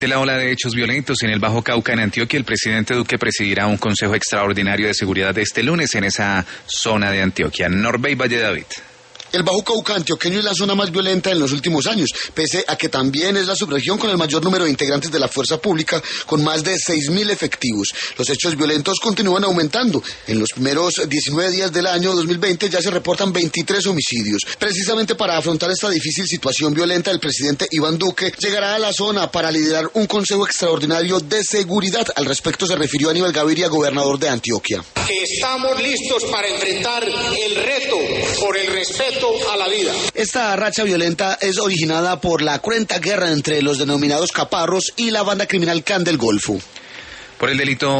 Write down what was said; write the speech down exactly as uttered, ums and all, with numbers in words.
De la ola de hechos violentos en el Bajo Cauca, en Antioquia, el presidente Duque presidirá un consejo extraordinario de seguridad este lunes en esa zona de Antioquia. Norbey Valle David. El Bajo Cauca antioqueño es la zona más violenta en los últimos años, pese a que también es la subregión con el mayor número de integrantes de la fuerza pública, con más de seis mil efectivos. Los hechos violentos continúan aumentando. En los primeros diecinueve días del año dos mil veinte ya se reportan veintitrés homicidios. Precisamente para afrontar esta difícil situación violenta, el presidente Iván Duque llegará a la zona para liderar un consejo extraordinario de seguridad. Al respecto se refirió Aníbal Gaviria, gobernador de Antioquia. Que estamos listos para enfrentar el reto por el respeto a la vida. Esta racha violenta es originada por la cruenta guerra entre los denominados caparros y la banda criminal Clan del Golfo. Por el delito